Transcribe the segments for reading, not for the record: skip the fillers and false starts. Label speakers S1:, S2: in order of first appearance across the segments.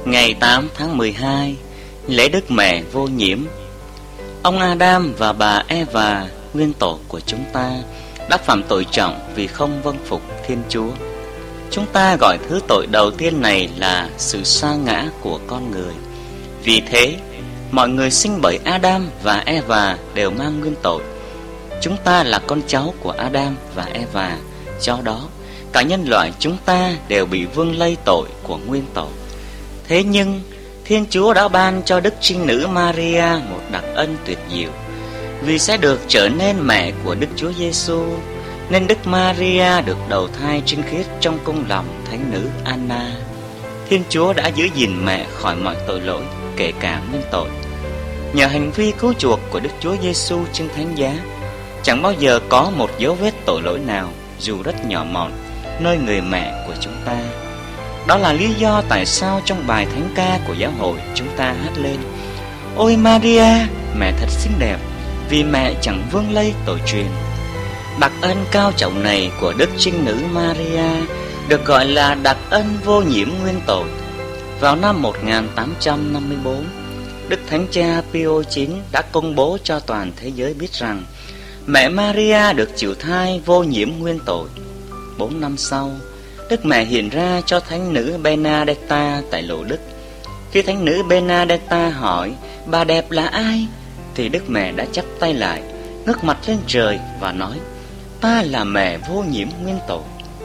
S1: Ngày 8 tháng 12, lễ Đức Mẹ Vô Nhiễm. Ông Adam và bà Eva, nguyên tổ của chúng ta, đã phạm tội trọng vì không vâng phục Thiên Chúa. Chúng ta gọi thứ tội đầu tiên này là sự sa ngã của con người. Vì thế, mọi người sinh bởi Adam và Eva đều mang nguyên tội. Chúng ta là con cháu của Adam và Eva, do đó cả nhân loại chúng ta đều bị vương lây tội của nguyên tội. Thế nhưng Thiên Chúa đã ban cho Đức Trinh Nữ Maria một đặc ân tuyệt diệu. Vì sẽ được trở nên mẹ của Đức Chúa Giêsu, nên Đức Maria được đầu thai trinh khiết trong cung lòng thánh nữ Anna. Thiên Chúa đã giữ gìn mẹ khỏi mọi tội lỗi, kể cả nguyên tội. Nhờ hành vi cứu chuộc của Đức Chúa Giêsu trên thánh giá, chẳng bao giờ có một dấu vết tội lỗi nào, dù rất nhỏ mọn, nơi người mẹ của chúng ta. Đó là lý do tại sao trong bài thánh ca của giáo hội chúng ta hát lên: Ôi Maria, mẹ thật xinh đẹp, vì mẹ chẳng vương lây tội truyền. Đặc ân cao trọng này của Đức Trinh Nữ Maria được gọi là đặc ân vô nhiễm nguyên tội. Vào năm 1854, Đức Thánh Cha Pio IX đã công bố cho toàn thế giới biết rằng mẹ Maria được chịu thai vô nhiễm nguyên tội. 4 năm sau, Đức Mẹ hiện ra cho Thánh nữ Benedetta tại Lộ Đức. Khi Thánh nữ Benedetta hỏi bà đẹp là ai, thì Đức Mẹ đã chắp tay lại, ngước mặt lên trời và nói: Ta là mẹ vô nhiễm nguyên tội.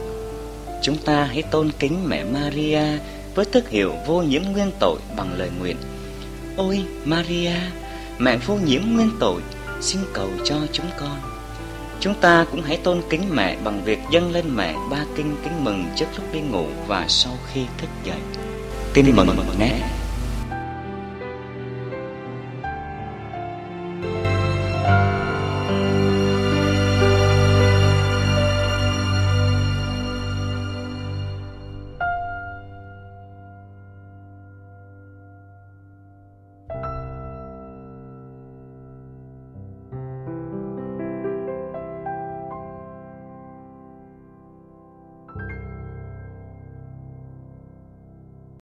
S1: Chúng ta hãy tôn kính mẹ Maria với tước hiệu vô nhiễm nguyên tội bằng lời nguyện: Ôi Maria, mẹ vô nhiễm nguyên tội, xin cầu cho chúng con. Chúng ta cũng hãy tôn kính mẹ bằng việc dâng lên mẹ ba kinh kính mừng trước lúc đi ngủ và sau khi thức dậy. Tin mừng nhé.